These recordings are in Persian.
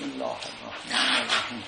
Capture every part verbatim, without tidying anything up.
بسم الله الرحمن الرحیم.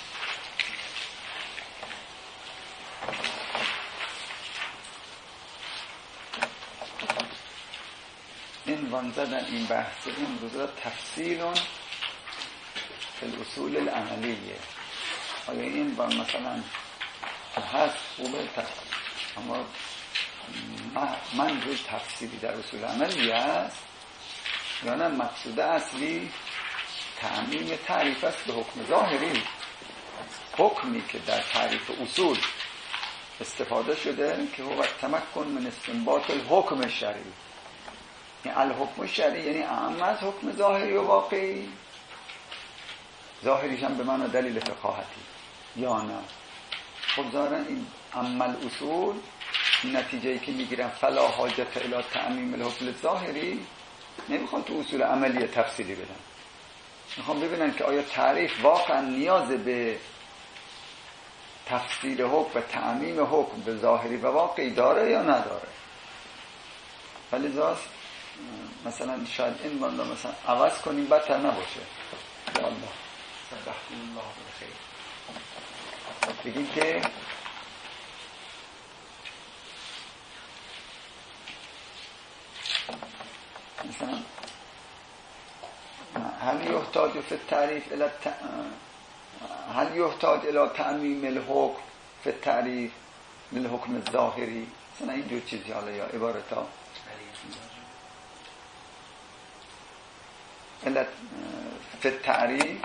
این وان زدن این بحث این روزا تفصیل فی الاصول العملیه. آیا این وان مثلا هست خوبه تفصیل، اما من روی تفصیلی در اصول عملیه است یا نه مقصود اصلی تعمیم تعریف است به حکم ظاهری؟ حکمی که در تعریف اصول استفاده شده که هو تمکن من استنباط الحکم الشرعی، یعنی الحکم الشرعی یعنی اعم از حکم ظاهری و واقعی، ظاهریش هم به معنی دلیل فقاهتی یا نه. خب ظاهرا این عمل اصول نتیجه‌ای که میگیرن فلا حاجت الی تعمیم الحکم الظاهری، نمیخوان تو اصول عملی تفصیلی بدن، میخوام ببینن که آیا تعریف واقعا نیاز به تفصیل حکم و تعمیم حکم به ظاهری و واقعی داره یا نداره. ولی زاست مثلا شاید این بنده مثلا عوض کنیم بدتر نباشه. یا الله صدقتم الله بالخیر. بگیم که مثلا هل یحتاج فی التعریف الى هل یحتاج الى تعمیم الحکم فی التعریف للحکم الظاهری، مثلا اینجور چیزی، حالا یا عبارتا الى فی التعریف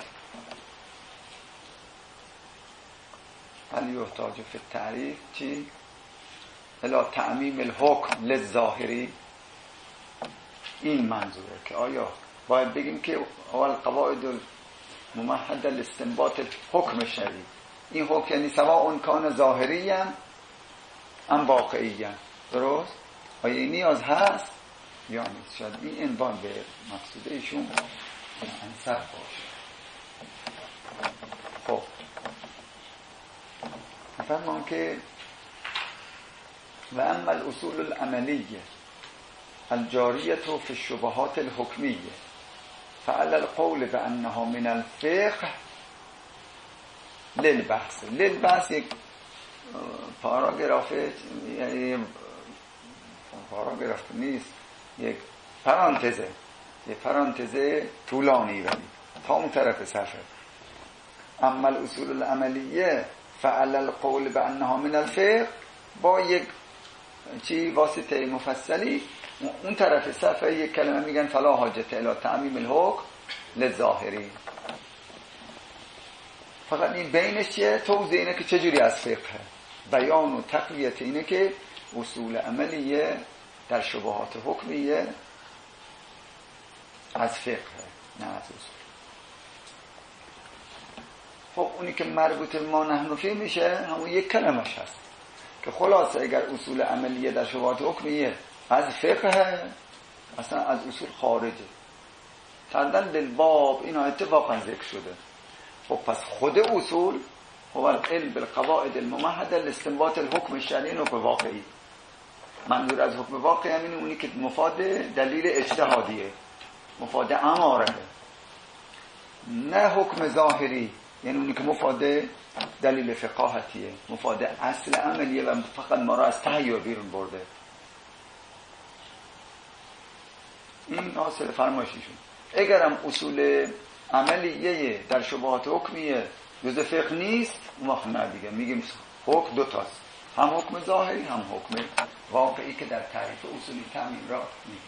هل یحتاج فی التعریف چی الى تعمیم الحکم للظاهری. این منظوره که آیا باید بگیم که اول قواعد ممهده لاستنباط الحکم شرعی، این حکم یعنی سواء کان ظاهری ام ام واقعی ام، درست؟ آیا این نیاز هست یا نیست؟ شاید این عنوان به مقصود ایشون انصر باشه. خب فرمان که و اما الاصول العملیه الجاریه فی الشبهات الحکمیه فعلى القول بأنها من الفقه للبحث. للبحث یک پاراگراف، یعنی پاراگراف نیست، یک پرانتزه، یک پرانتزه طولانی ولی تا اون طرف صفحه. اما الاصول العملیه فعلى القول بأنها من الفقه با یک چی واسطه مفصلی اون طرف صفحه یک کلمه میگن فلا حاجت الی تعمیم الحکم للظاهری. فقط این بینش چیه؟ توضیح اینه که چجوری از فقه، بیان و تقویت اینه که اصول عملیه در شبهات حکمیه از فقه نه از اصول. خب اونی که مربوط ما نحن فی میشه همون یک کلمش هست که خلاصه اگر اصول عملیه در شبهات حکمیه از فقه، اصلا از اصول خارجه. تردن للباب اینا اتفاقا ذکر شده. خب پس خود اصول هو العلم بالقواعد الممهده لاستنباط الحکم الشرعی و واقعی. منظور از حکم واقعی همینه اونی که مفاد دلیل اجتهادیه، مفاد اماره، نه حکم ظاهری یعنی اونی که مفاد دلیل فقاهتیه، مفاد اصل عملیه و فقط ما را از تهیه بیرون برده. این حاصل فرمایشیشون. اگرم اصول عملیه در شبهات حکمیه جز فقه نیست، ما نه دیگه میگیم حکم دو تاست، هم حکم ظاهری هم حکم واقعی که در تعریف اصولی تعمیم را میگیم.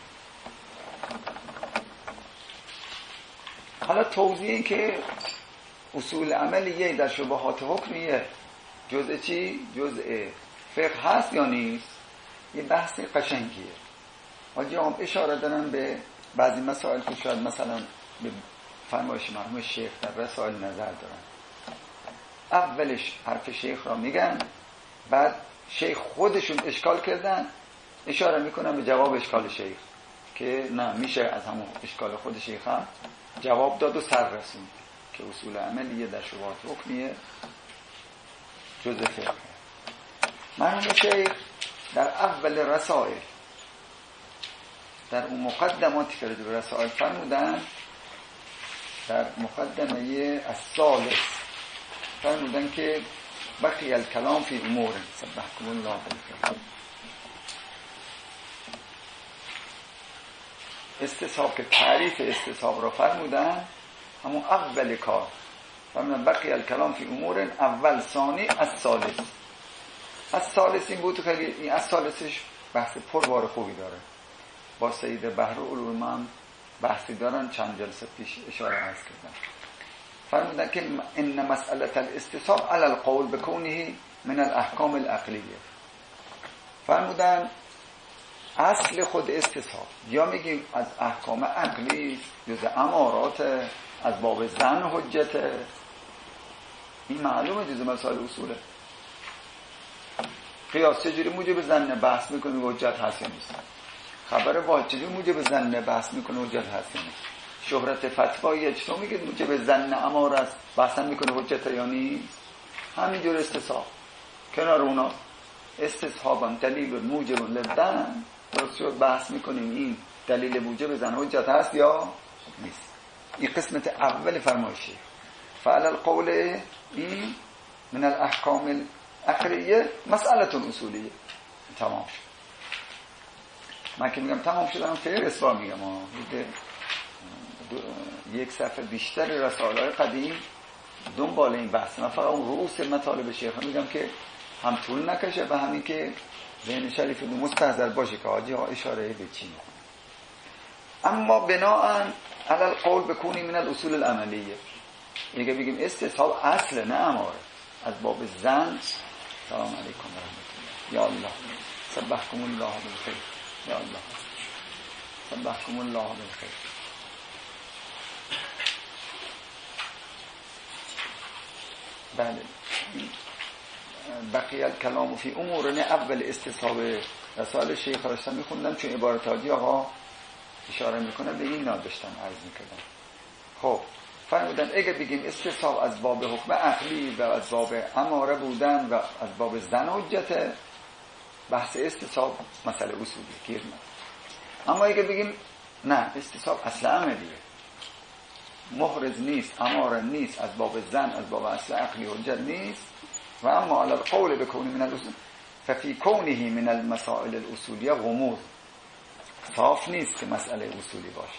حالا توضیح این که اصول عملیه در شبهات حکمیه جزء چی؟ جزء فقه هست یا نیست؟ یه بحث قشنگیه. حاجی هم اشاره دارن به بعضی مسائل که شاید مثلا به فرمایش مرحوم شیخ در رسائل نظر دارن. اولش حرف شیخ را میگن، بعد شیخ خودشون اشکال کردن، اشاره میکنن به جواب اشکال شیخ که نه میشه از همون اشکال خود شیخ هم جواب داد و سر رسوند که اصول عملیه در شبهات حکمیه جزء فقه. مرحوم شیخ در اول رسائل در اون مقدماتی که به رسائل فرمودن در مقدمه الثالث فرمودن که بقی الکلام فی امور سبحکم الله بالخیر. استصحاب که تعریف استصحاب را فرمودن، همون اول کار فرمودن بقی الکلام فی امور اول ثانی الثالث. الثالث این بود، خیلی این الثالثش بحث پربار خوبی داره، با سید بحرالعلوم هم بحثی دارن، چند جلسه پیش اشاره عرض کردن. فرمودن که ان مسئله الاستصحاب علی القول بکونه من الاحکام العقلیه. فرمودن اصل خود استصحاب یا میگیم از احکام عقلی، جز امارات، از باب ظن حجت، این معلومه جز مسائل اصوله. قیاس چجوری موجب ظن بحث میکنه و حجت هست یا نیست؟ خبر واحد چجوری موجب ظن بحث میکنه و حجت هست یا نیست؟ شهرت فتوایی چطور میگه موجب ظن اماره است بحث میکنه حجت یا نیست؟ همینجور استصحاب کنار اونا استصحابا دلیل موجب للظن، درست شد، بحث میکنیم این دلیل موجب ظن حجت هست یا نیست. این قسمت اول فرمایشه. فعل القول این من الاحکام الاخریه مسئله اصولیه. تمام شد. من که میگم تمام شد من فیر اصفار میگم یک صفحه بیشتر رساله‌های قدیم دنبال این بحث. من فقط اون رؤوس مطالب شیخ میگم که هم طول نکشه و همین که ذهن شریف دو مستحضر باشه که حاجی ها اشاره به چی میکنه. اما بناءً علی القول بکونی من الاصول العملیه، میگه بگیم استصحاب اصل نه اماره، از باب ظن. سلام علیکم و رحمت الله. یا الله سبحکم الله بالخیر. یا الله سبحکم الله بالخیر. بله بقیه الکلام فی امورن اول استصحاب رسال شیخ راشتن میخوندم چون عبارت حاجی آقا اشاره میکنه به این نادشتن عرض میکردم. خب فرمودن اگه بگیم استصحاب از باب حکم عقلی و از باب اماره بودن و از باب ظن حجت، بحث استصحاب مسئله اصولی گیر نه. اما اگه بگیم نه استصحاب اصل عملیه، محرز نیست، اماره نیست، از باب ظن از باب اصل عقلی حجت نیست، و اما علی القول بکونه من الاصول ففی کونه من المسائل الاصولیه غموض، صاف نیست که مسئله اصولی باشه.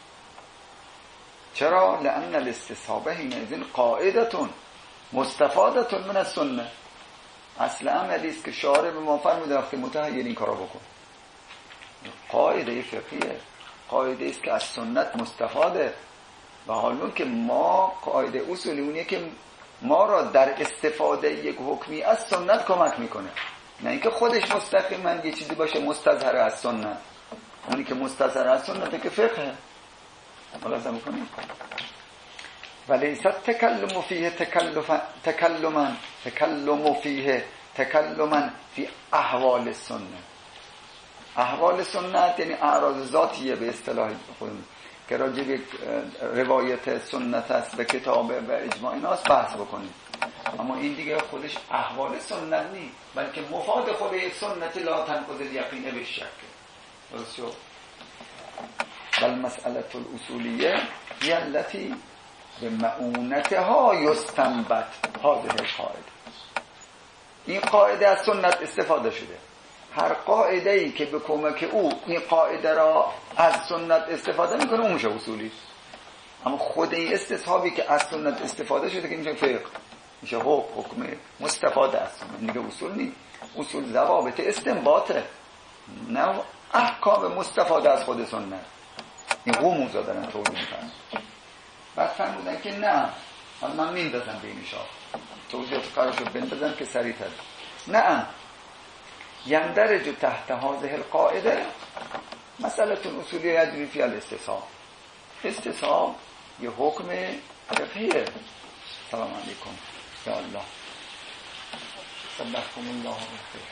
چرا؟ لأن الاستصحابه حینئذ قاعدتون مستفادتون من السنه. اصل عملی است که شارع به ما فرموده وقتی متحیر این کارا بکن. قاعده فقهیه، قاعده است که از سنت مستفاده، و حالون که ما قاعده اصولی اونیه که ما را در استفاده یک حکمی از سنت کمک میکنه، نه اینکه خودش مستقیما یه چیزی باشه مستظهر از سنت. اونی که مستظهر از سنت که فقهه. خلاصه میکنیم ولیست تکلم فیه تکلفا تکلما تکلم فیه تکلما فی احوال سنت. احوال سنت یعنی اعراض ذاتیه به اصطلاح خودمون که راجع به روایت سنت است به کتاب و اجماع ایناست بحث بکنیم. اما این دیگه خودش احوال سنت نیست، بلکه مفاد خود یک سنت لا تنقض الیقین به شک. درست شد؟ بل مسئله الاصولیه هی التي به معونتها یستنبط هذه القاعده. این قاعده از سنت استفاده شده. هر قاعده ای که به کمک او این قاعده را از سنت استفاده میکنه اون میشه اصولی. اما خود این استصحابی که از سنت استفاده شده که میشه فقه، میشه حکم حکم مستفاده از سنت، دیگه اصول نیست. اصول ضوابط استنباطه، نه احکام مستفاده از خود سنت. این غموزا دارن توضیح میکنن. بعد فرمودن که نه، حالا من میندازم به این اشاره توضیحات قرارشو بندازم که سریع‌تر. نه یندرج تحت هذه القاعده مسئله اصولی یجری فی الاستصحاب. استصحاب یه حکم فقهیه. سلام علیکم یا الله سبحکم الله بالخیر.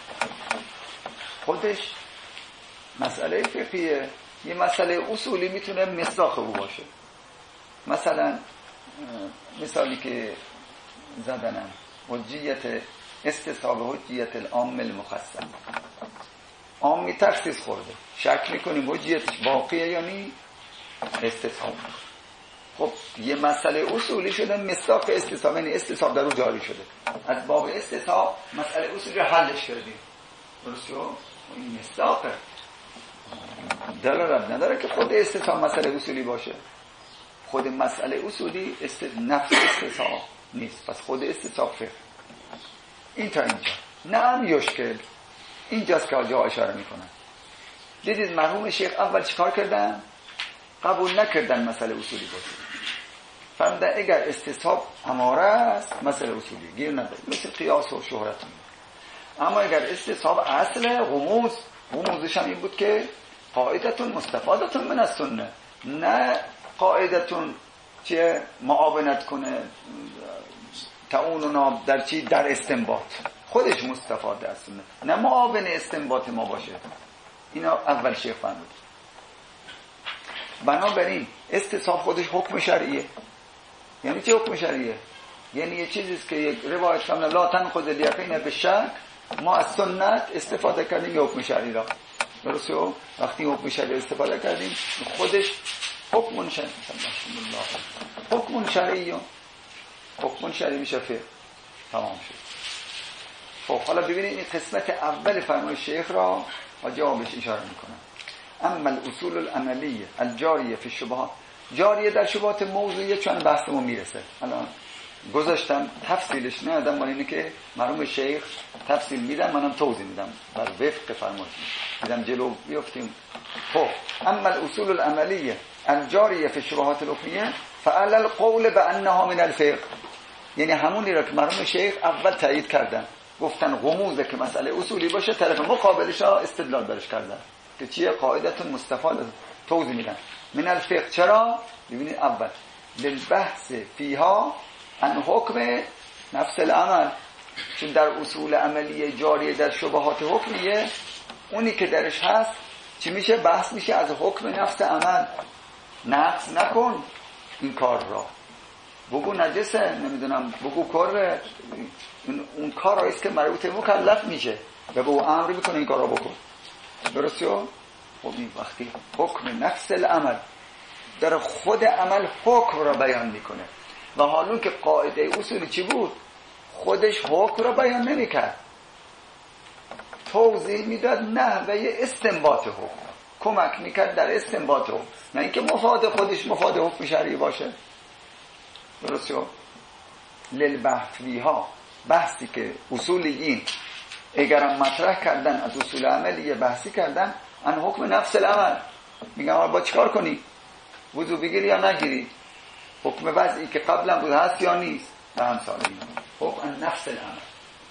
خودش مسئله فقهیه، یه مسئله اصولی میتونه مصداق او باشه. مثلا مثالی که زدنم حجیت استصحاب حجیت العام المخصص. عامی تخصیص خورده، شک میکنیم حجیتش باقیه یا نی؟ استصحاب. خب یه مسئله اصولی شده مصداق استصحاب، یعنی استصحاب در رو جاری شده. از باب استصحاب مسئله اصولی رو حلش کردیم. درسته؟ این مصداقه. دلالت نداره که خود استصحاب مسئله اصولی باشه. خود مسئله اصولی است... نفس استصحاب نیست. پس خود استصحاب فقه. این تا اینجا. نعم یشکل. اینجاست که آجا اشاره میکنن. دیدید مرحوم شیخ اول چیکار کردن؟ قبول نکردن مسئله اصولی باشه. فرمودن اگر استصحاب اماره است مسئله اصولی گیر نداره، مثل قیاس و شهرت. اما اگر استصحاب اصل غموز، غموزش هم این بود که قاعدتون مستفادتون من السنه، نه قاعدتون چه معاونت کنه تعاوننا در چی؟ در استنباط. خودش مستفاده از سنه، نه معاون استنباط ما باشه. اینا اول شیخ فرمود. بنابراین استصحاب خودش حکم شرعیه. یعنی چه حکم شرعیه؟ یعنی یه چیزیست که یک روایت کنه لا تنقض الیقین بالشک، ما از سنت استفاده کردیم یه حکم شرعی را. درسته؟ وقتی حکم شرعی استفاده کردیم خودش حکم شرعی. حکم شرعی حکم شرعی میشه فقه. تمام شد. خب حالا ببینید این قسمت اول فرمان شیخ را و جوابش اشاره میکنم. اما الاصول العملیه الجاریه فی الشبهات، جاریه در شبهات موضوعیه، چون بحثمون میرسه. الان گذاشتم تفصیلش ندادم، ولی اینه که مرحوم شیخ تفصیل میدن، منم توضیح میدم بر وفق فرمایش میدم جلو بیافتیم. خب اما الاصول العملیه الجاریه فی الشبهات الحکمیه فعلى القول بانها من الفقه، یعنی همونی را که مرحوم شیخ اول تایید کردن، گفتن غموزه که مسئله اصولی باشه، طرف مقابلش ها استدلال برش کردن که چیه؟ قاعدتون مستفاده. توضیح میدن من الفقه. چرا؟ ببینید اول للبحث فیها عن حکم نفس العمل، چون در اصول عملیه جاریه در شبهات حکمیه اونی که درش هست چی میشه؟ بحث میشه از حکم نفس عمل. نقص نکن این کار را، بگو نجسه، نمیدونم بگو کره، اون کار هاییست که مربوط مکلف میشه و به او امر میکنه این کار را بکن. درسته؟ خب این وقتی حکم نفس العمل در خود عمل حکم را بیان میکنه و حالون که قاعده اصولی چی بود؟ خودش حکم را بیان نمیکرد، توضیح میداد نحوه استنباط حکم، کمک میکرد در استنباط حکم، نه اینکه مفاد خودش مفاد حکم شرعی باشه. درسته؟ للبحثیها، بحثی که اصولیین اگرم مطرح کردن از اصول عملیه بحثی کردن ان حکم نفس العمل، میگم با چیکار کنی؟ وضو بگیری یا نگیری؟ حکم وضعی که قبلا بود هست یا نیست؟ و همسال اینا حکم نفس العمل.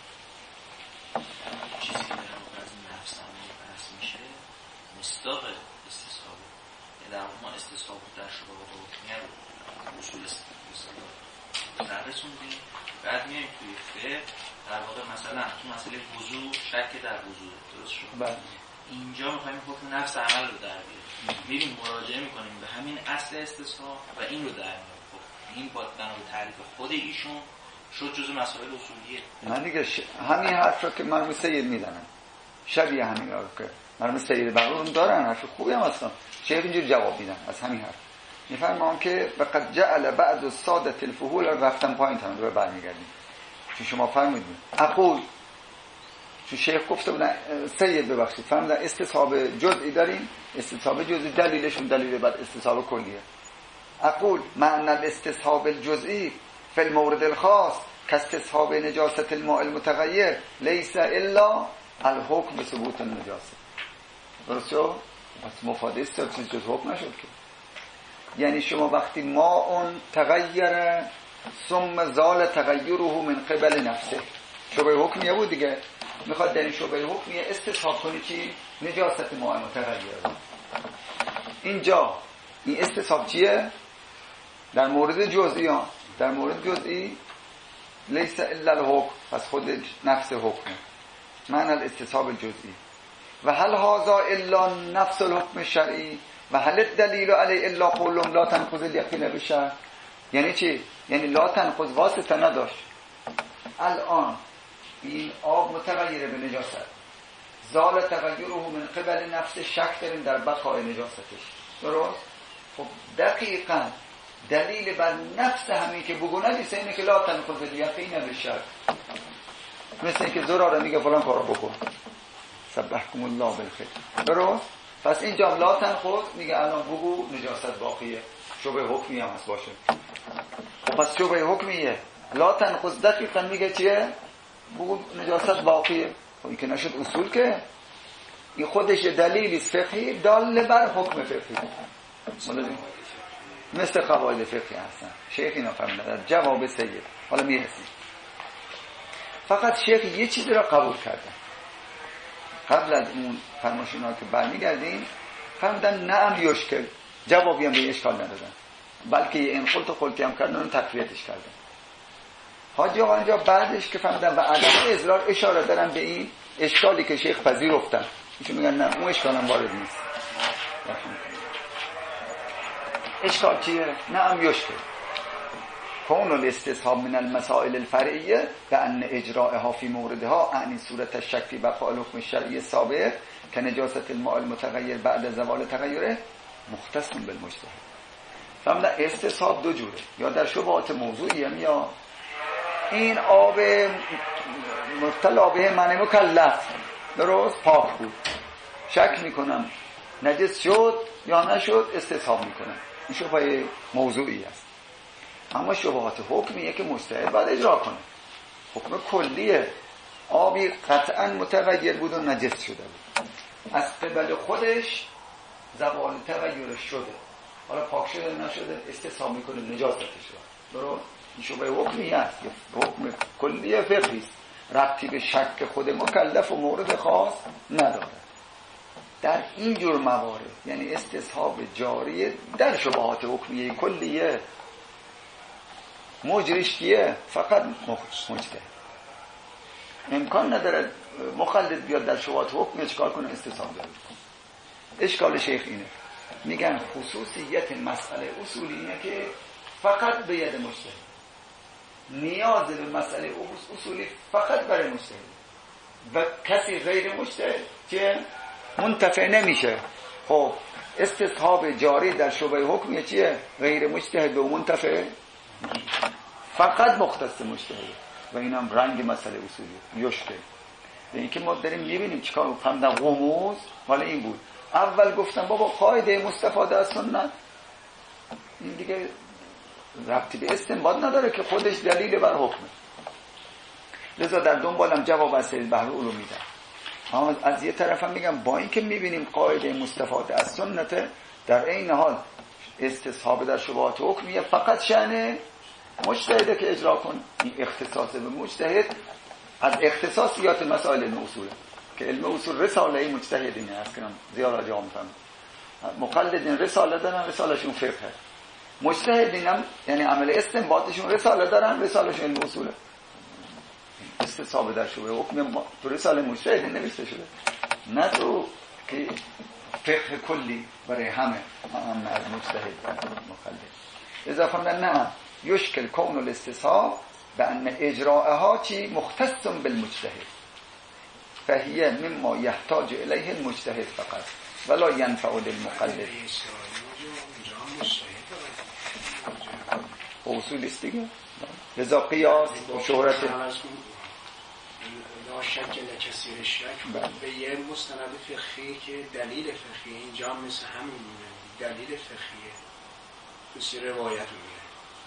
چیزی که از نفس عمل بحث میشه مصداق استصحابه، یعنی در ما استصحاب در شبهات حکمیه رو اصول استصحاب در رسوندیم، بعد میایم توی فقه در واقع مثلا تو مسئله وضو شک در وضو درست شد، بله. اینجا میخوایم حکم نفس عمل رو در بیاریم، میریم مراجعه میکنیم به همین اصل استصحاب و این رو در میاریم. خب این با بنا به تعریف خود ایشون شد جزء مسائل اصولیه. من دیگه ش... همین حرف رو که مرحوم سید میزنن شبیه همین رو که مرحوم سید بغلون دارن، حرف خوبی هم هستن، شیخ اینجور جواب میدن از همین حرف. میفرمام که وقد جعل بعض الساده الفحول رفتن پایین تمام رو برمیگردیم، چون شما فرمودید اقول، چون شیخ گفته بودن سید ببخشید فرمودن استصحاب جزئی داریم، استصحاب جزئی دلیلشون دلیل بعد استصحاب کلیه. اقول معنی الاستصحاب الجزئی فی المورد الخاص کاستصحاب نجاست الماء المتغیر لیس الا الحکم بثبوت النجاسه. درسته؟ پس مفاده است چیز جز حکم نشد که. یعنی شما وقتی ما اون تغییر ثم زال تغییره من قبل نفسه، شبه حکمیه بود دیگه، میخواد در این شبه حکمیه استصحاب کنی چی؟ نجاست ماء متغیر. اینجا این استصحاب چیه؟ در مورد جزئی ها، در مورد جزئی لیس الا الحکم، پس خود نفس حکمه، معنی الاستصحاب الجزئی. و هل هذا الا نفس الحکم الشرعی و هل الدلیل علی الا قول لا تنقض الیقین بالشرع. یعنی چی؟ یعنی لا تنقض واسطه نداشت. الان این آب متغیره به نجاست، زال تغییره من قبل نفس، شک داریم در بقای نجاستش. درست؟ خب دقیقاً دلیل بر نفس همین که بگو نجیسه اینه که لا تنقض الیقین بالشک، مثل اینکه زراره میگه فلان کارو بکن سبحکم الله بالخیر، درست؟ پس اینجا لا تنقض میگه الان بگو نجاست باقیه، شبه حکمی هم هست باشه. خب پس شبه حکمیه، لا تنقض دقیقا میگه چیه؟ بگو نجاست باقیه. خب این که نشد اصول، که این خودش دلیلی فقهی دال بر حکم فقهی، مثل قواعد فقهی هستن. شیخ اینا فهمیدن جواب سید. حالا میرسیم. فقط شیخ یه چیزی را قبول کردن قبل از اون فرمایشونا که برمیگردیم، فهمیدن نعم یشکل، جوابی هم به اشکال ندادن، بلکه یه انخلط و خلطی هم کردن و تقویتش کردن. حاجی آقا اینجا بعدش که فهمیدن و عدم اضرار اشاره دارن به این اشکالی که شیخ پذیرفتن، ایشون میگن نه اون اشکال هم وارد نیست. اشکال چیه؟ نعم یشکل کون الاستصحاب من المسائل الفرعیه بأن اجراءها فی موردها اعنی صورت الشک فی بقاء الحکم الشرعی سابق که نجاست الماء المتغیر بعد زوال تغیره مختص بالمجتهد. فهمیدن استصحاب دو جوره، یا در شبهات موضوعیه، یا این آب مبتلا به معنی مکلف درست پاک بود، شک میکنم نجس شد یا نشد، استصحاب میکنم، این شبهه موضوعی است. اما شبهات حکمیه که مجتهد باید اجرا کنه. حکم کلیه، آبی قطعا متغیر بود و نجس شده بود، از قبل خودش زوال تغییرش شده، حالا پاک شده نشده استصحاب میکنه نجاستش رو، درست؟ این شبهه حکمی است، حکم کلیه فقهی است، ربطی به شک خود مکلف و مورد خاص نداره. در این جور موارد یعنی استصحاب جاریه در شبهات حکمیه کلیه، مجریش کیه؟ فقط مجتهد. امکان نداره مقلد بیاد در شبهات حکم چیکار کنه؟ استصحاب جاری کنه. اشکال شیخ اینه، میگن خصوصیت مسئله اصولی اینه که فقط به ید مجتهد، نیاز به مسئله اصولی فقط برای مجتهد و کسی غیر مجتهد که منتفع نمیشه. خب استصحاب جاری در شبهه حکمیه چیه؟ غیر مجتهد و منتفع فقط مختص مجتهد، و اینم رنگ مسئله اصولی یشته. به اینکه ما داریم میبینیم چیکار فهمیدن غموز حالا این بود. اول گفتم بابا قاعده مستفاده از سنت این دیگه ربطی به استنباط نداره که خودش دلیل بر حکمه، لذا در دنبالم جواب از سید بحر علوم میدن. اما از یه طرف هم میگم با اینکه میبینیم قاعده مستفاده از سنت، در این حال استصحاب در شبهات حکمیه فقط شأن مجتهده که اجرا کن. این اختصاص به مجتهد از اختصاصیات مسائل علم اصوله که علم اصول رساله مجتهدینه هست که زیاد جا میفهمم. مقلدین رساله دارن، رسالشون فقه، مجتهدین هم یعنی عمل استنباطشون رساله دارن، رسالشون علم اصوله. استصحاب در شبهه حکم تو رساله مجتهدین نوشته شده، نه تو که فقه کلی برای همه هم از مجتهد مقلد. اضافه من نه یشکل کون الاستصحاب بأن اجراءها چی مختص بالمجتهد فهیه مما یحتاج الیه المجتهد فقط ولا ینفع للمقلد. اصول است دیگه، لذا قیاس و شهرت شک لکثیر شک به یه مستند فقهی که دلیل فقهی اینجا مثل همین دلیل فقهیه کسی روایت میگه.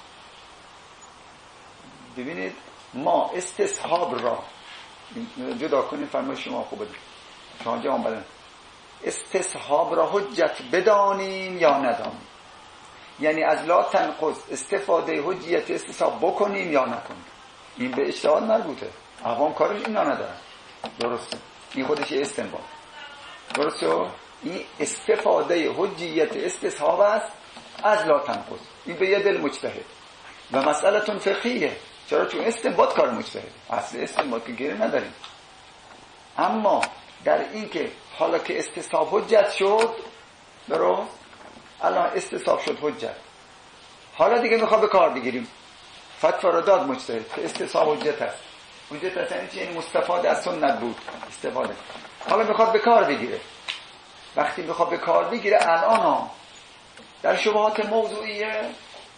ببینید ما استصحاب را جدا کنیم، فرمایش شما خوبه شما جواب بدن، استصحاب را حجت بدانیم یا ندانیم، یعنی از لا تنقض استفاده حجیت استصحاب بکنیم یا نکنیم. این به اجتهاد مربوطه، عوام کارش اینا ندارن، درسته؟ این خودش استنباط، درسته؟ این استفاده حجیت استصحاب است از لا تنقض، این به ید المجتهد و مسئلتون فقهیه. چرا؟ چون استنباط کار مجتهد، اصل استنباط که گیره نداریم. اما در این که حالا که استصحاب حجت شد، درست؟ الان استصحاب شد حجت، حالا دیگه میخواد به کار بگیریم، فتوا را داد مجتهد که استصحاب حجت است. حجت است یعنی چی؟ یعنی مستفاده از سنت بود، استفاده. حالا میخواد به کار بگیره. وقتی میخواد به کار بگیره الان ها در شبهات موضوعیه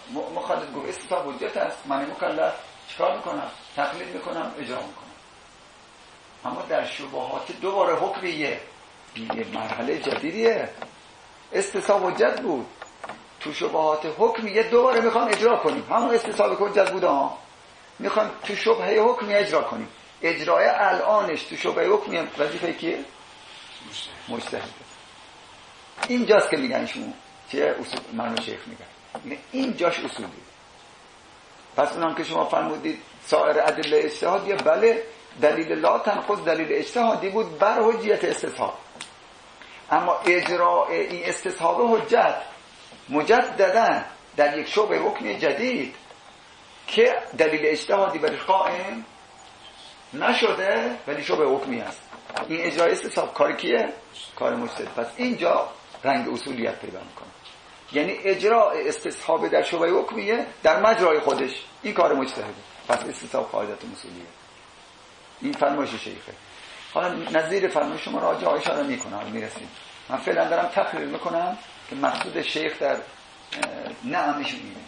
مخالف گفت استصحاب حجت است، من مکلف چیکار میکنم؟ تقلید میکنم، اجرا میکنم. اما در شبهات دوباره حکمیه، یه مرحله جدیدیه. استصحاب حجت بود، تو شبهات حکمیه دوباره میخوام اجرا کنیم. همون استصحاب حجت بود ها، میخوام تو شبهه حکمی اجرا کنیم. اجرای الانش تو شبهه حکمی وظیفه کیه؟ مجتهد. اینجاست که میگن شما چه اصول منو شیخ میگن این جاش اصولی. پس اونم که شما فرمودید سایر ادله اجتهادیه، بله دلیل لا تنقض دلیل اجتهادی بود بر حجیت استصحاب. اما اجراء این استصحاب حجت مجددا در یک شبهه حکمی جدید که دلیل اجتهادی برش قائم نشده ولی شبهه حکمی است، این اجرای استصحاب کار کیه؟ کار مجتهد. پس اینجا رنگ اصولیت پیدا میکنه، یعنی اجراء استصحاب در شبهه حکمیه در مجرای خودش، این کار مجتهده. پس استصحاب قاعدت اصولیه. این فرمایش شیخه. حالا نظیر فرمایش شما را جا اشاره میکنم، میرسیم. من فعلا دارم تقریر میکنم که مقصود شیخ در نعمش اینه.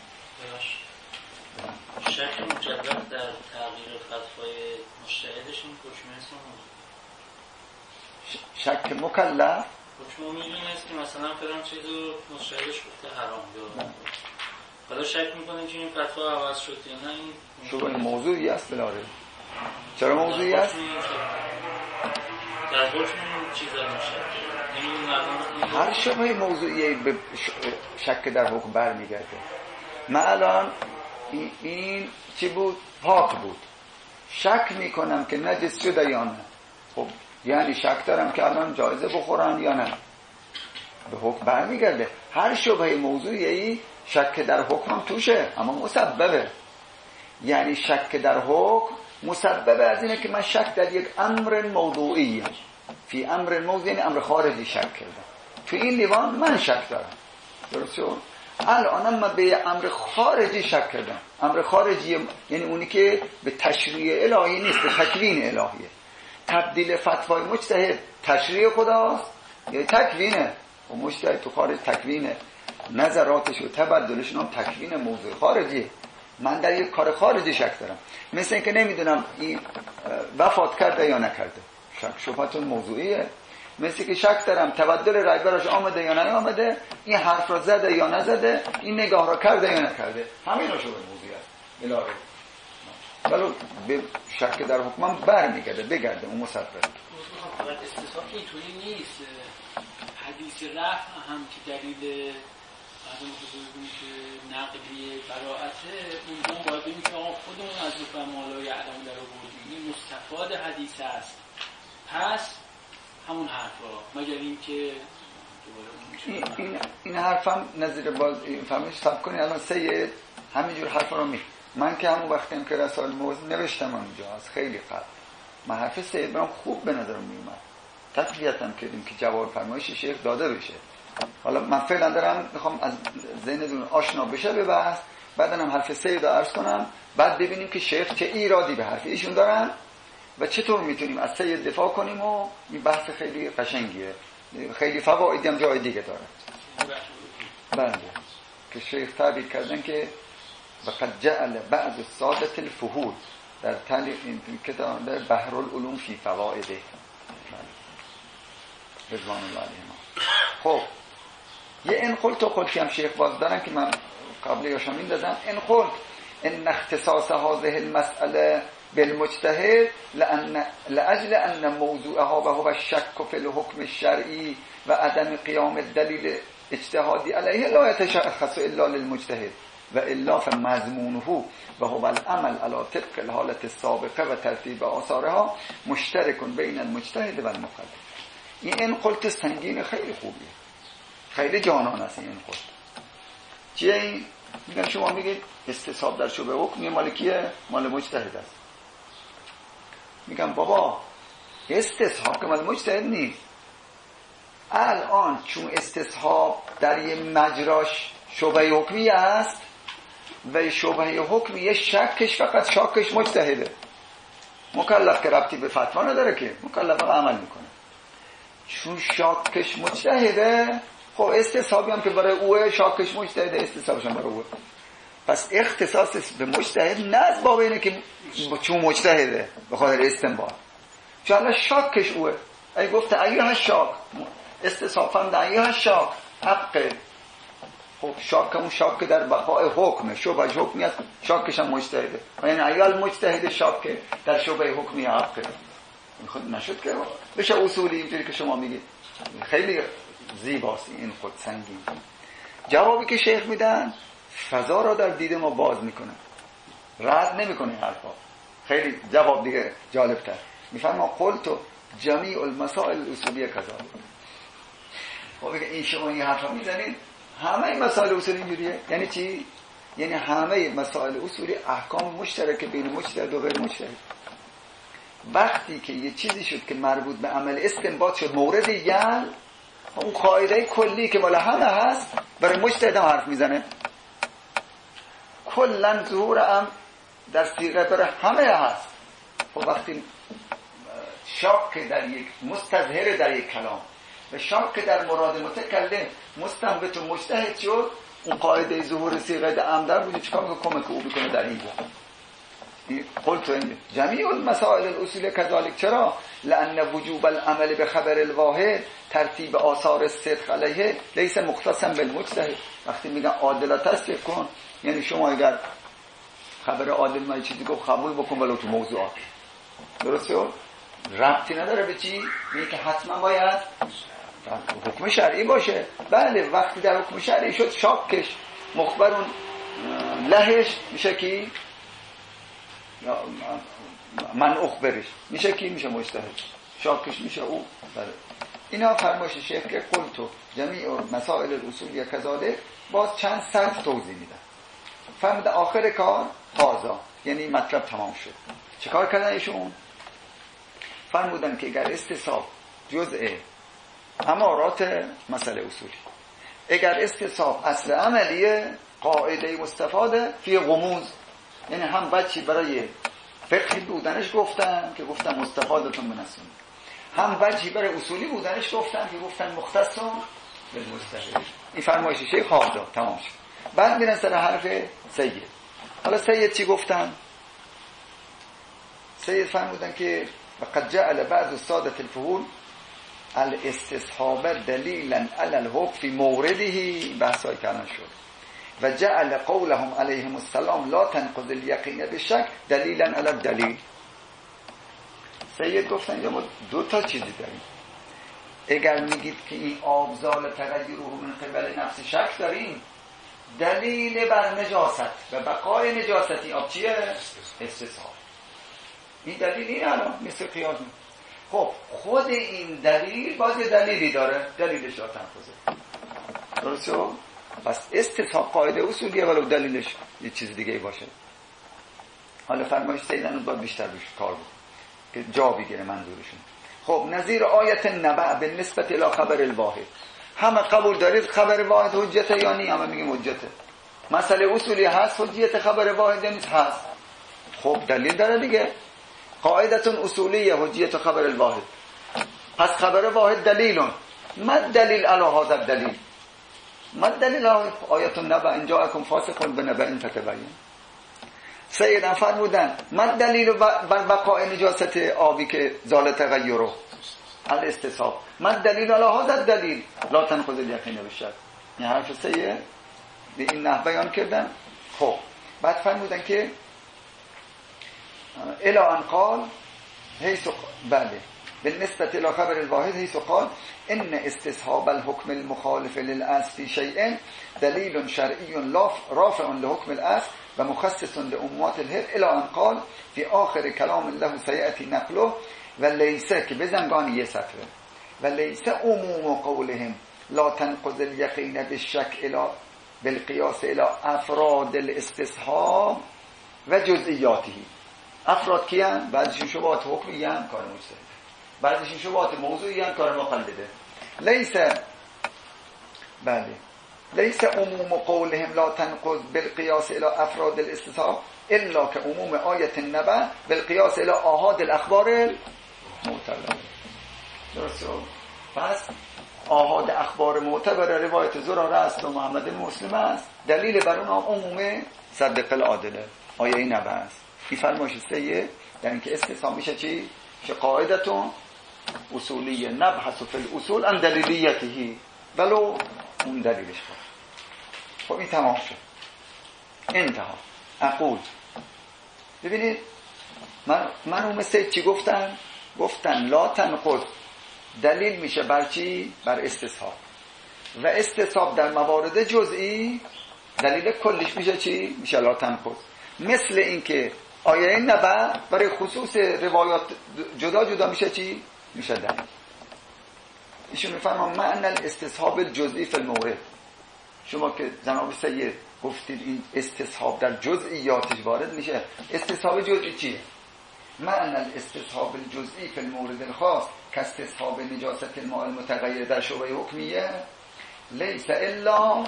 شک مجدد در تغییر فتوای مجتهدشون حکم اسم شک مکلف حکم میدونست که مثلا فلان چیزو مجتهدش گفته حرام یا حالا شک میکنیم که این فتوا عوض شد یا نه. این شبه موضوعی است بلاره. چرا موضوعی است؟ در حکم چیزا میشه هر شبه موضوعی به شک در حکم برمیگرده. من الان این, این چی بود؟ پاک بود، شک میکنم که نجس شده یا نه. خب یعنی شک دارم که الان جایزه بخورن یا نه، به حکم برمیگرده. هر شبه موضوعی شک در حکم هم توشه، اما مسببه. یعنی شک در حکم مسببه از اینه که من شک در یک امر موضوعی فی امر موضوعی، یعنی امر خارجی شک کردم. تو این لیوان من شک دارم، درسته؟ الانم من به امر خارجی شک کردم. امر خارجی یعنی اونی که به تشریع الهی نیست، به تکوین الهیه. تبدیل فتوای مجتهد تشریع خداست یا تکوینه؟ و مجتهد تو خارج تکوینه، نظراتش و تبدلش هم تکوین موضوع خارجی. من در یک کار خارجی شک دارم، مثل اینکه نمیدونم این وفات کرده یا نکرده، شک شبهتون موضوعیه. مثل که شک دارم تبدل رای براش آمده یا نه آمده، این حرف را زده یا نزده، این نگاه را کرده یا نکرده، همین رو شبه موضوعی است بلاره. ولی به شک در حکمم برمیگرده، بگرده اون مسبب. فقط استصحاب اینطوری نیست. حدیث رفع هم که دلیل بعضی موضوعی که نقلی براءته، اونجا باید ببینیم که آقا خودمون از مفهم‌های علم در آوردیم، این مستفاد حدیث است. پس همون حرف را مگر این که این, این, این حرفم نظیر باز فهمش سب کنی. الان سید همینجور حرف را می من که همون وقتی هم که رسال موضوع نوشتم اونجا از خیلی قبل، من حرف سید برام خوب به نظرم می اومد، تقویتم کردیم که جواب فرمایش شیخ داده بشه. حالا من فعلا دارم میخوام از ذهنتون آشنا بشه به بحث، بعدا هم حرف سید رو عرض کنم، بعد ببینیم که شیخ چه ایرادی به حرف ایشون دارن و چطور میتونیم از سید دفاع کنیم. و این بحث خیلی قشنگیه، خیلی فوایدی هم جای دیگه داره. بله که شیخ تعبیر کردن که وقد جعل بعض السادة الفهول در تعلیق این کتاب در بحر العلوم فی فوائده رضوان الله علیهم. خب یه ان قلت و قلتی هم شیخ باز دارن که من قبل یاشم این دادم. ان قلت ان اختصاص هذه المسأله بالمجتهد لأن لأجل أن موضوعها وهو الشك في الحكم الشرعي وعدم قيام الدليل اجتهادي عليه لا يتشخص إلا للمجتهد وإلا فمضمونه وهو العمل على طبق الحالة السابقة وترتيب آثارها مشترك بين المجتهد والمقلد. این قلت سنگین خیلی خوبیه، خیلی جانان است. این قلت چیه؟ این میگن شما میگید استصحاب در شبه حکم مال کیه؟ مال مجتهد است. میگم بابا استصحاب که مال مجتهد نیست. الان چون استصحاب در یه مجراش شبه حکمی است و شبه حکمی شکش فقط شاکش مجتهده، مکلف که ربطی به فتوا نداره که، مکلف عمل میکنه. چون شاکش مجتهده، خب استصحابی هم که برای اوه، شاکش مجتهده، استصحابش هم برای اوه. پس اختصاص به مجتهد نه از باب اینه که چون مجتهده به خاطر استنباط، چون الله شاکش اوه. ای گفته ایها شاک استصافم در ایها شاک حقه. خب شاک اون شاک در بقای حکمه، شبه حکمی هست، شاکش هم مجتهده و یعنی ایها المجتهد شاک در شبه حکمی حقه. خود نشد که بشه اصولی اینجوری که شما میگید. خیلی زیباست این خود سنگین. جوابی که شیخ میدن فضا را در دید ما باز میکنه، رد نمیکنه حرفا. خیلی جواب دیگه جالب تر میفرما قلتو جمیع المسائل الاصولیه کذالک. خب بگه این شما این حرفا میزنید همه مسائل اصولی اینجوریه. یعنی چی؟ یعنی همه مسائل اصولی احکام مشترک بین مجتهد و غیر مجتهد. وقتی که یه چیزی شد که مربوط به عمل استنباط شد مورد یل، اون قاعده کلی که مال همه هست برای مجتهد هم حرف میزنه. کلن ظهور هم در صیغه برای همه هست. خب وقتی شاک در یک مستظهر در یک کلام و شاک در مراد متکلم مستنبط و مجتهد شد، اون قاعده ظهور صیغه عمدر بوده چیکار میکنه؟ کمک او بکنه در اینجا. قلت جمیع المسائل الاصول کذالک. چرا؟ لان وجوب العمل به خبر الواحد ترتیب آثار الصدق علیه لیس مختصا بالمجتهد. وقتی میگن عادل تصدیق کن، یعنی شما اگر خبر عادل ما چیزی گفت قبول بکن ولو تو موضوعات، درسته؟ ربطی نداره به چی؟ میگه که حتما باید حکم شرعی باشه. بله وقتی در حکم شرعی شد شاکش مخبرون لهش میشه کی؟ من اخبرش میشه کی؟ میشه مجتهد. شاکش میشه او. بله اینا فرمایش شیخ که قلتو جمیع مسائل الاصولیه کذالک. باز چند سطر توضیح میدن. فرمود آخر کار قاضا، یعنی مطلب تمام شد. چه کار کردن ایشون؟ فرمودن که اگر استصحاب جزء امارات مسئله اصولی، اگر استصحاب اصل عملیه، قاعده مستفاده فی غموض، یعنی هم بچی برای فقهی بودنش گفتن که گفتن مستفادتون من السنه، هم بچی برای اصولی بودنش گفتن که گفتن مختصون بالمستحب. این فرمایش شیخ قاضا تمام شد. بعد میرن سر حرف سید. حالا سید چی گفتن؟ سید فرمودن که وقد جعل بعض السادة الفهول الاستصحاب دلیلا علی الحکم فی مورده، بحثای کردن شد، و جعل قولهم علیهم السلام لا تنقض الیقین بالشک دلیلا علی الدلیل. سید گفتن یا ما دو تا چیزی داریم. اگر میگید که این آبزال تغییره من قبل نفس شک داریم، دلیل بر نجاست و بقای نجاستی آب چیه؟ استصحاب. این دلیل این الان مثل قیاس. خب خود این دلیل باز یه دلیلی داره، دلیلش را تنفذه، درسته؟ پس استصحاب قاعده اصولیه ولو دلیلش یه چیز دیگه باشه. حالا فرمایش سیدن باید بیشتر روش کار بود که جا بگیره منظورشون. خب نظیر آیت نبع به نسبت الی خبر الواحد، همه قبول دارید خبر واحد حجته یا نی؟ همه میگیم حجته. مسئله اصولی هست حجیت خبر واحد یا نیست؟ هست. خب دلیل داره دیگه. قاعدتون اصولیه حجیت خبر الواحد، پس خبر واحد دلیلون. ما دلیل علی هذا الدلیل؟ ما دلیل آیت النبع ان جاءکم فاسق بنبأ فتبین. سیدان فرمودن ما دلیل بر بقای نجاست آبی که زال تغیره الاستصحاب، ما دلیل علی هذا الدلیل لا تنقض الیقین بالشک. این حرف سید به این نحو بیان کردن. خب بعد فرمودن که الى ان قال حيث بله بالنسبة الى خبر الواحد حيث قال ان استصحاب الحكم المخالف للأصل في شيء دليل شرعي رافع لحكم الأصل ومخصص لعمومات الهر الى ان قال في آخر كلام له سيأتي نقله وليس که بزنگان یه سطره وليس عموم قولهم لا تنقض اليقين بالشك الى بالقياس الى افراد الاستصحاب و جزئیاته. افراد کیان؟ بعضیشون شبهات حکمی هم کار مجتهد، بعضیشون شبهات موضوعی هم کار مقلده. لیس بله لیس عموم قولهم لا تنقض بالقیاس الى افراد الاستصحاب الا که عموم آیت النبع بالقیاس الى آحاد الاخبار معتبر. درسته؟ پس آحاد اخبار معتبر روایت زراره است و محمد مسلم است، دلیل بر اون عموم صدق العادله آیه نبه است. این فرمایش سیه در اینکه استصحاب میشه چی؟ میشه قاعدتون اصولیه نبحث فی الاصول عن دلیلیته ولو اون دلیلش بود. خب این تمام شد. انتها. اقول ببینید من من اون مثل چی گفتن؟ گفتن لا تنقض دلیل میشه بر چی؟ بر استصحاب. و استصحاب در موارد جزئی دلیل کلیش میشه چی؟ میشه لا تنقض. مثل اینکه آیه نبع برای خصوص روایات جدا جدا میشه چی؟ میشه دلیل. ایشون میفرمان معنی الاستصحاب الجزئی فی المورد. شما که جناب سید گفتید این استصحاب در جزئیاتش وارد میشه، استصحاب جزئی چیه؟ معنی الاستصحاب الجزئی فی المورد الخاص کاستصحاب نجاست الماء المتغیر در شبهه حکمیه لیس الا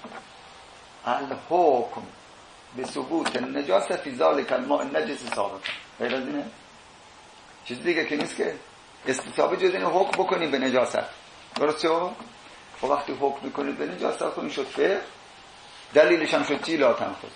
الحکم به ثبوت النجاسه فی ذلک الماء النجس ثابت. غیر از اینه چیز دیگه که نیست که استصحاب جزئی حکم بکنید به نجاست. درسته؟ خب وقتی حکم میکنید به نجاست خب این شد فقه، دلیلش هم شد چی؟ لا تنقض.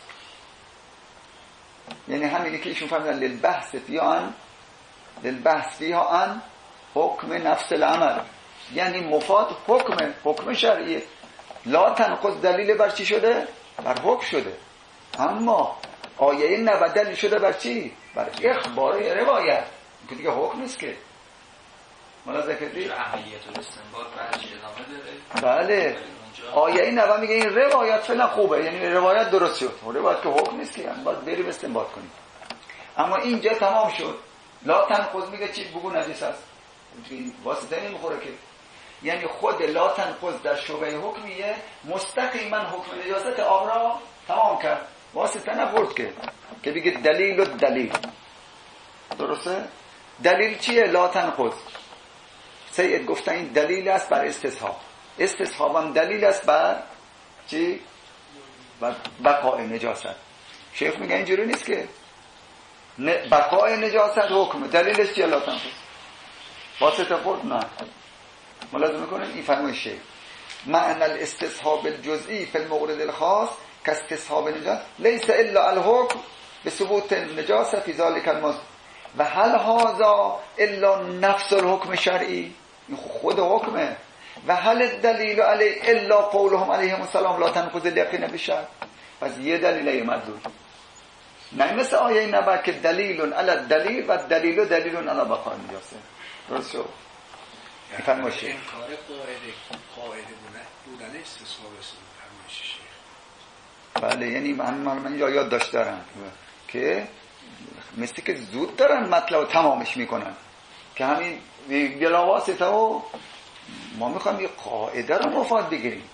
یعنی همینه که ایشون فهمیدن للبحث فیها عن للبحث فیها عن حکم نفس العمل، یعنی مفاد حکم حکم شرعیه. لا تنقض دلیل بر چی شده؟ بر حکم شده. اما آیه نبع دلیل شده بر چی؟ بر اخبار روایت که دیگه حکم نیست که. ملاحظه کردید؟ اهمیت و استنباط بعدش ادامه داره. بله. آیه نبع میگه این روایت فعلا خوبه، یعنی روایت درست شد. روایت که حکم نیست که باید بریم استنباط کنیم. اما اینجا تمام شد. لا تنقض میگه چی؟ بگو نجس است. این واسطه نمیخوره که. یعنی خود لا تنقض در شبهه حکمیه مستقیما حکم نجاست آب را تمام کرد. واسطه نخورد که که بگه دلیل و دلیل. درسته؟ دلیل چیه؟ لا تنقض. سید گفتن این دلیل است بر استصحاب. استصحاب هم دلیل است بر چی؟ بر بقای نجاست. شیخ میگه اینجوری نیست که بقای نجاست حکم دلیلش چیه؟ لا تنقض. واسطه خورد؟ نه. ملاحظه میکنید این فرمایش شیخ معنی الاستصحاب الجزئی فی المورد الخاص کاستصحاب نجاست لیس الا الحکم بثبوت النجاسه فی ذلک الماء و هل هذا الا نفس الحکم شرعی، این خود حکمه. و هل الدلیل علی الا قولهم علیهم السلام لا تنقض الیقین بالشرع. پس یه دلیل مدلول، نه مثل آیه نبع که دلیل علی الدلیل و دلیل دلیل علی بقای نجاسه. درست شد؟ این فرمایشه این کار قاعده قاعده بودن استصحاب است فرمایشه شیخ. بله. یعنی من من اینجا یاد داشت دارم که مثل که زود دارن مطلب تمامش میکنن که همین بلا واسطه و ما میخوایم یه قاعده رو مفاد بگیریم.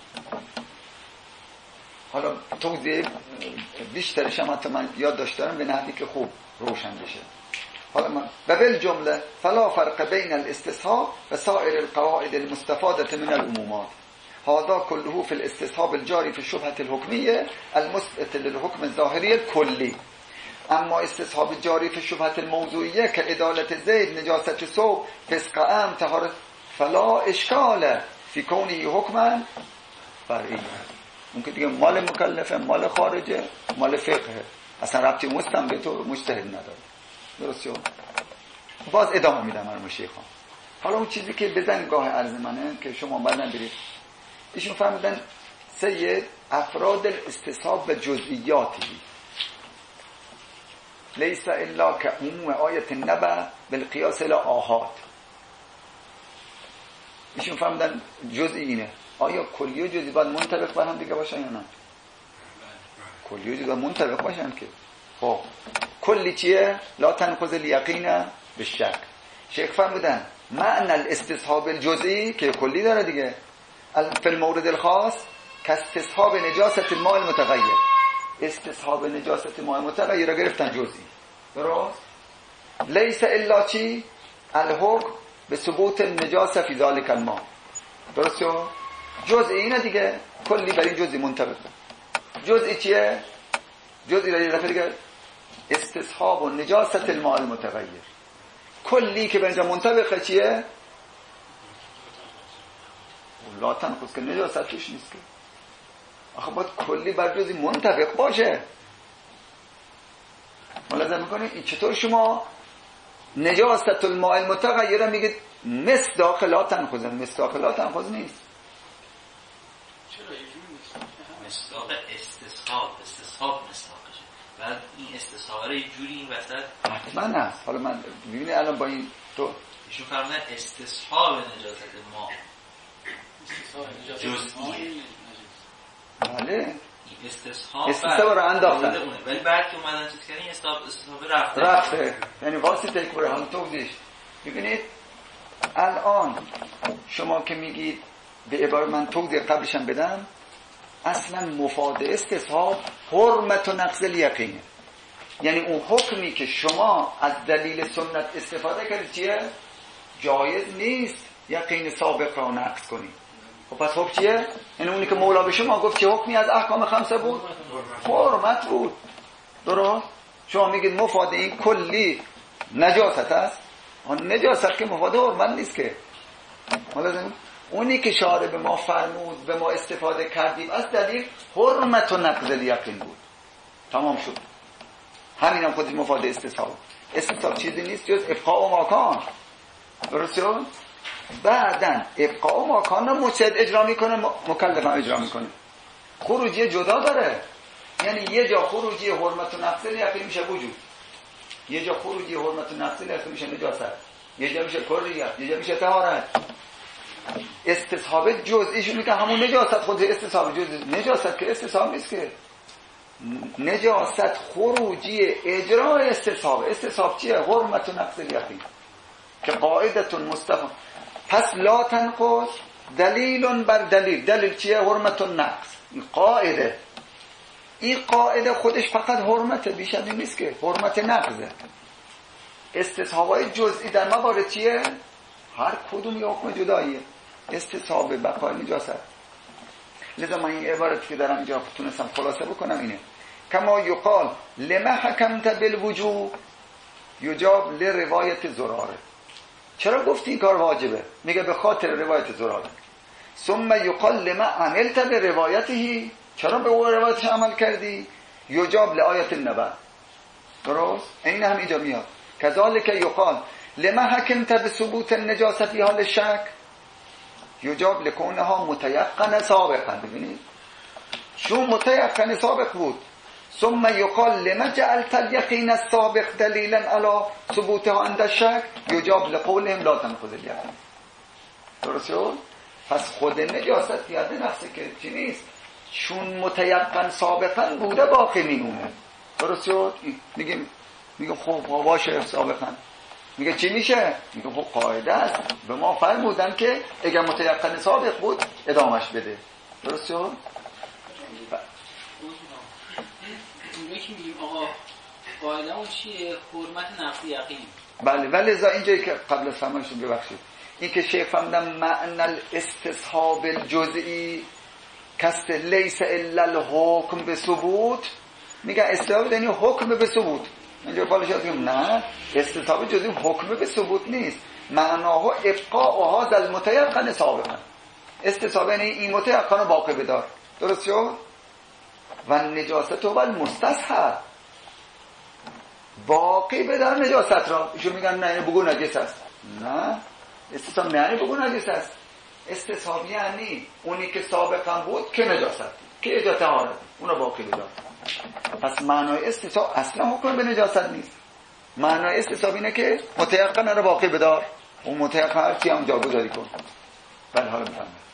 حالا توضیح بیشترش هم حتی من یاد داشت دارم به نحوی که خوب روشن بشه. حالا من ببل جمله فلا فرق بین الاستصحاب و سائر القواعد المستفاده من العمومات هذا كله في الاستصحاب الجاري في الشبهه الحكميه المثبت للحكم الظاهري الكلي. اما استصحاب جاری في الشبهه الموضوعيه كعداله زید نجاست ثوب فسق ام طهارت فلا اشکال فی کونه حکما فرعی. اون که دیگه مال مکلفه، مال خارجه، مال فقهه، اصلا ربطی مستنبط و مجتهد نداره. درست شد؟ باز ادامه میدم من شیخان. حالا اون چیزی که بزن گاه عرض منه که شما بعدن برید ایشون فهمیدن سید افراد الاستصحاب به جزئیاتی لیس الا که عموم آیت نبع بالقیاس الى آحاد. ایشون فهمیدن جزئی اینه. آیا کلی و جزئی باید منطبق بر هم دیگه باشن یا نه؟ کلی و جزئی باید منطبق باشن که خب کلی چیه؟ لا تنقض الیقین بالشک. شیخ فرمودن معنی الاستصحاب الجزئی که کلی داره دیگه فی المورد الخاص کاستصحاب نجاست الماء المتغیر. استصحاب نجاست ماء متغیر را گرفتن جزئی. درست؟ لیس الا چی؟ الحکم به ثبوت النجاسه فی ذلک الماء. درست شد؟ جزئی اینه دیگه، کلی بر این جزئی منطبق. جزئی چیه؟ جزئی را یه دفعه دیگه استصحاب و نجاست الماء المتغیر. کلی که به اینجا منطبقه چیه؟ لا تنقض که نجاست توش نیست که. آخه باید کلی بر جزئی منطبق باشه. ملاحظه میکنید این چطور شما نجاست الماء المتغیر میگید مصداق لا تنخذ، مصداق لا تنخذ نیست. چرا اینجوری نیست؟ مصداق استصحاب، استصحاب مصداقشه. بعد این استصحاب یه جوری این وسط حتما هست. حالا من ببینید الان با این تو ایشون فرمودن استصحاب نجاست ما جزئی. بله استصحاب استصحاب رو انداختن ولی بعد که اومدن چیز کردن استصحاب استصحاب رفته رفته یعنی واسطه یک بره هم توضیح. ببینید الان شما که میگید به عبارت من توضیح قبلشم بدم، اصلا مفاد استصحاب حرمت و نقض الیقینه. یعنی اون حکمی که شما از دلیل سنت استفاده کردید چیه؟ جایز نیست یقین سابق را نقض کنید. خب پس حکم چیه؟ یعنی اونی که مولا به شما گفت چه حکمی از احکام خمسه بود؟ حرمت بود. درست؟ شما میگید مفاد این کلی نجاست است. آن نجاست که مفاد حرمت نیست که. ملازم اونی که شارع به ما فرمود به ما استفاده کردیم از دلیل حرمت و نقض الیقین بود. تمام شد. همین هم خودش مفاد استصحاب. استصحاب چیزی نیست جز ابقاء و ماکان. درسته؟ بعدن ابقاء و ماکان رو مجتهد اجرا میکنه، مکلف هم اجرا میکنه. خروجی جدا داره. یعنی یه جا خروجی حرمت و نقض الیقین میشه وجود، یه جا خروجی حرمت و نقض الیقین میشه نجاست، یه جا میشه کلیت، یه جا میشه طهارت. استصحاب جزئیشون میگه همون نجاست خود استصحاب جزئی نجاست که استصحاب نیست که. نجاست خروجی اجرا استصحاب. استصحاب چیه؟ حرمت و نقض الیقین که قاعدت مستقیم. پس لا تنقض دلیل بر دلیل. دلیل چیه؟ حرمت و نقض. این قاعده، این قاعده خودش فقط حرمت، بیش از این نیست که. حرمت نقضه. استصحابای جزئی در موارد چیه؟ هر کدوم یه حکم جداییه. استصحاب بقای نجاست. لذا من این عبارت که دارم اینجا تونستم خلاصه بکنم اینه: کما یقال لما حکمت بالوجوب یجاب لروایت زراره. چرا گفتی این کار واجبه؟ میگه به خاطر روایت زراره. ثم یقال لما عملت بروایته، چرا به اون روایتش عمل کردی؟ یجاب لآیت النبأ. درست؟ این هم اینجا میاد. کذالک یقال لما حکمت بثبوت النجاسه فی حال شک یجاب لکونها متیقن سابقا. ببینید چون متیقن سابق بود. ثم یقال لما جعلت الیقین السابق دلیلا علی ثبوتها عند الشک یجاب لقولهم لا تنقض الیقین. درست شد؟ پس خود نجاست یاد نفسه که چی نیست، چون متیقن سابقا بوده باقی میمونه. درست شد؟ میگیم میگم خب باشه سابقا. میگه چی میشه؟ میگه خب قاعده است به ما فرمودن که اگر متیقن سابق بود ادامش بده. درست شد؟ اونجایی که میگیم آقا قاعده اون چیه؟ حرمت نقض یقین. بله ولی ازا اینجایی که قبل از فرمایشون ببخشید این که شیخ فرمودن معنی الاستصحاب الجزئی کست لیس الا الحکم به ثبوت، میگه استصحاب یعنی حکم به ثبوت. اینجا بالش میگم نه، استصحاب جزئی حکم به ثبوت نیست، معناه ابقاء هذا المتيقن سابقا. استصحاب یعنی این متيقن رو باقی بدار. درست شد؟ و نجاست و المستصحب باقی بدار نجاست را. ایشون میگن نه اینو بگو نجس است. نه استصحاب نه بگو نجس است. استصحاب یعنی اونی که سابقا بود که نجاست که اجا طهارت اونو باقی بدار. پس معنای استصحاب اصلا حکم به نجاست نیست. معنای استصحاب اینه که متيقن رو باقی بدار. اون متيقن هر چی هم جاگذاری کن. بله حالا میفهمم.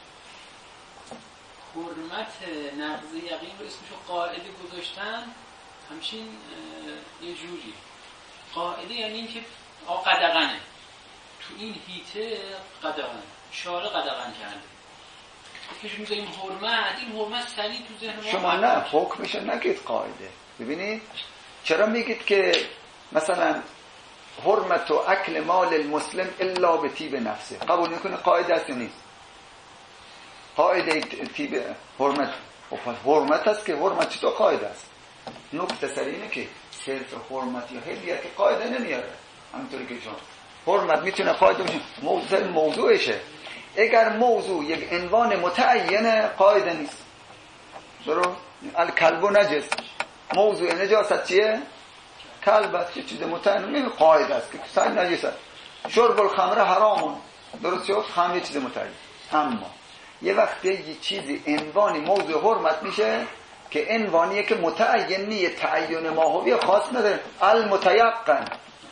حرمت نقض یقین رو اسمشو قاعده گذاشتن، همچین یه جوری قاعده یعنی این که آ قدغنه تو این هیته قدغن شارع قدغن کرده که میگیم حرمت، این حرمت سریع تو ذهن ما شما نه حکمش نگید قاعده. ببینید چرا میگید که مثلا حرمت و اکل مال المسلم الا به طیب نفسه؟ قبول میکنه قاعده است یا نیست؟ قاعده طیب حرمت حرمت است که حرمت چطور قاعده است؟ نکته سر اینه که صرف حرمت یا حلیت قاعده نمیاره. همونطوری که شما حرمت میتونه قاعده باشه، موضوع موضوعشه. اگر موضوع یک عنوان متعین قاعده نیست. درست؟ الکلب و نجس، موضوع نجاست چیه؟ کلب است که چیز متعین قاعده است که سر نجس است. شرب الخمر حرامون، درست شد؟ خمر چیز متعین. اما یه وقتی یه چیزی عنوانی موضوع حرمت میشه که عنوانیه که متعین نیه، تعین ماهوی خاص نداره. المتیقن،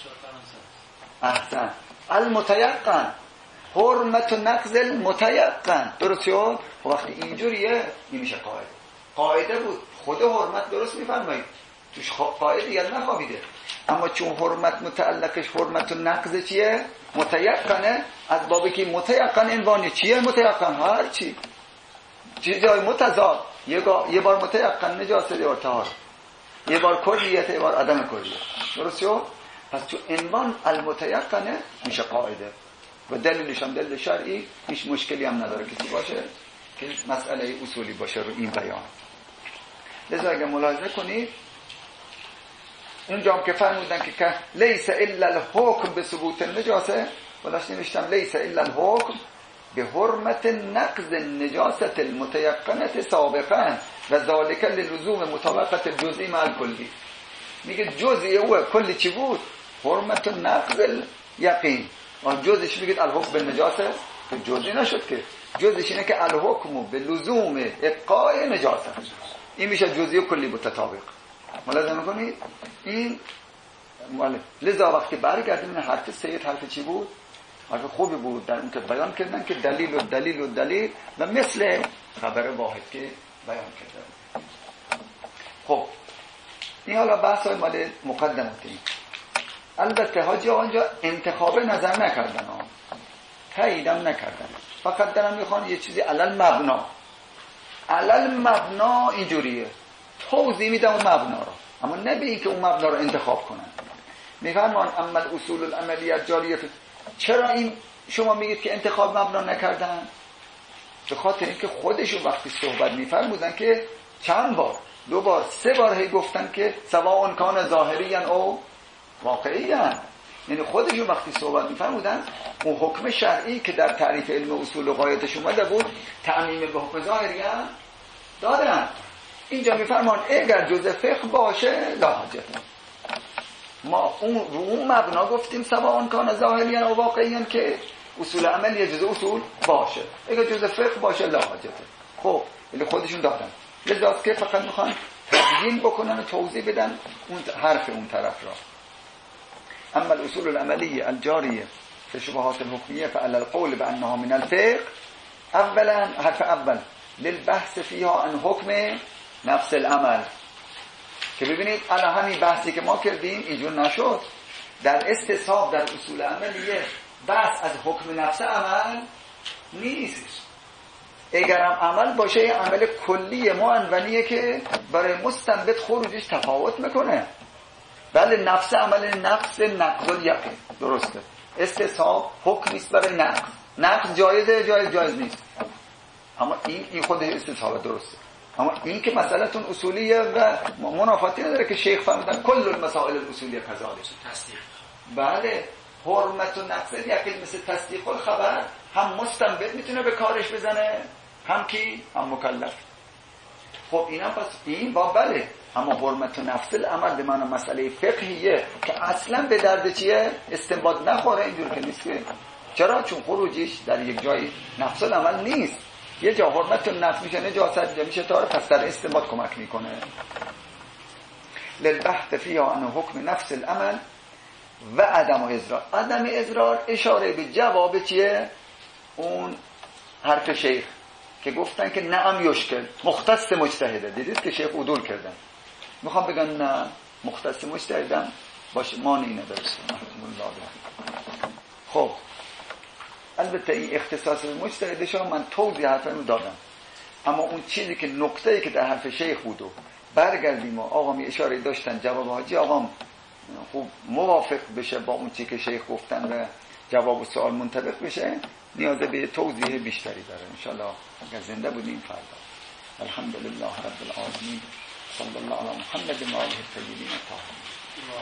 احسن، المتیقن، حرمت و نقض المتیقن، درست شد؟ وقتی اینجوریه این میشه قاعده. قاعده بود خود حرمت، درست میفرمایید، توش قاعده یاد نخوابیده، اما چون حرمت متعلقش حرمت و نقض چیه؟ متیقنه، از بابی که متیقن عنوانی چیه؟ متیقن هر چی چیز جای متضاد، یه, یه بار متیقن نجاست، یه بار طهارت، یه بار کلیت، یه بار عدم کلیت، درست شد؟ پس چون عنوان المتیقنه میشه قاعده و دلیلش هم دلیل شرعی، هیچ مشکلی هم نداره کسی باشه که مسئله اصولی باشه رو این بیان. لذا اگه ملاحظه کنید اونجا هم که فرمودن که لیس الا الحکم به ثبوت النجاسه، وداشت نوشتم لیس الا الحکم به حرمت نقض النجاست المتیقنه سابقا و ذالک للزوم مطابقت الجزئی مع الکلی. میگه جزئی او کلی چی بود؟ حرمت نقض الیقین. آن جزش میگید الحکم به نجاسه، که جزئی نشد که، جزش اینه که الحکم به لزوم ابقاء نجاسه، این میشه جزئی و کلی متطابق. ملاحظه میکنید این مال. لذا وقتی برگردیم این حرف سید حرف چی بود؟ حرف خوبی بود در اون که بیان کردن که دلیل و دلیل و دلیل و مثل خبر واحد که بیان کردن. خب این حالا بحث های مال مقدماتی. البته حاجی آنجا انتخاب نظر نکردن ها، تاییدم نکردن، فقط دارم میخوان یه چیزی علل مبنا، علل مبنا اینجوریه، توضیح میدم اون مبنا رو، اما نه به این که اون مبنا رو انتخاب کنن. میفرمان اما اصول العملیه جاریه. چرا این شما میگید که انتخاب مبنا نکردن؟ به خاطر اینکه خودشون وقتی صحبت میفرمودن که چند بار، دو بار، سه بار هی گفتن که سواء کان ظاهریان او واقعیان، یعنی خودشون وقتی صحبت میفرمودن اون حکم شرعی که در تعریف علم اصول و قاعدش اومده بود تعمیم به حکم ظاهریان دادن. اینجا میفرمان اگر جزء فقه باشه لا حاجت، ما اون رو اون مبنا گفتیم سواء کان ظاهریان او واقعیان که اصول عملی جزء اصول باشه، اگر جزء فقه باشه لا حاجت. خب ولی خودشون دادن، لذا که فقط میخوان تبیین بکنن و توضیح بدن اون حرف اون طرف را. اما الاصول العملیه الجاریه فی شبهات الحکمیه فعلى القول بانها من الفقه. اولا حرف اول للبحث فيها عن حکم نفس العمل، که ببینید الان همین بحثی که ما کردیم اینجور نشد. در استصحاب در اصول عملیه بحث از حکم نفس عمل نیست. اگرم عمل باشه یه عمل کلی معنونیه که برای مستنبط خروجش تفاوت میکنه. بله نفس عمل نفس نقض الیقین، درسته. استصحاب حکم نیست برای نقض، نقض جایزه، جایز جایز نیست، اما این این خود استصحاب درسته. اما این که مسئله‌تون اصولیه و منافاتی نداره که شیخ فرمودن کل المسائل الاصولیه کذالک. تصدیق بله حرمت و نقض الیقین مثل تصدیق الخبر، هم مستنبط میتونه به کارش بزنه، هم کی؟ هم مکلف. خب اینا پس این با بله، اما حرمت و نفس العمل به معنی مسئله فقهیه که اصلا به درد چیه؟ استنباط نخوره، اینجور که نیست. چرا؟ چون خروجیش در یک جای نفس العمل نیست، یه جا حرمت و نفس میشه نجاست، جا میشه طاهر، پس در استنباط کمک میکنه. للبحث فيها عن حکم نفس العمل و عدم اضرار. عدم اضرار اشاره به جواب چیه؟ اون حرف شیخ که گفتن که نعم یشکل مختص مجتهده. دیدید که شیخ عدول کردن، میخوام بگن نه مختص مجتهدم باشه، مانعی نداره. خب البته این اختصاص مجتهدشون من توضیح حرفمو دادم، اما اون چیزی که نقطه‌ای که در حرف شیخ بود و برگردیم و آقا می اشاره داشتن جواب حاجی آقا خوب موافق بشه با اون چیزی که شیخ گفتن و جواب و سوال منطبق بشه، نیاز به توضیح بیشتری داره. ان شاء الله اگر زنده بودیم فردا. الحمدلله رب العالمین، صلی الله علی محمد و آله الطیبین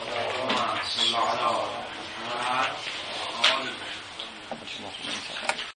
الطاهرین.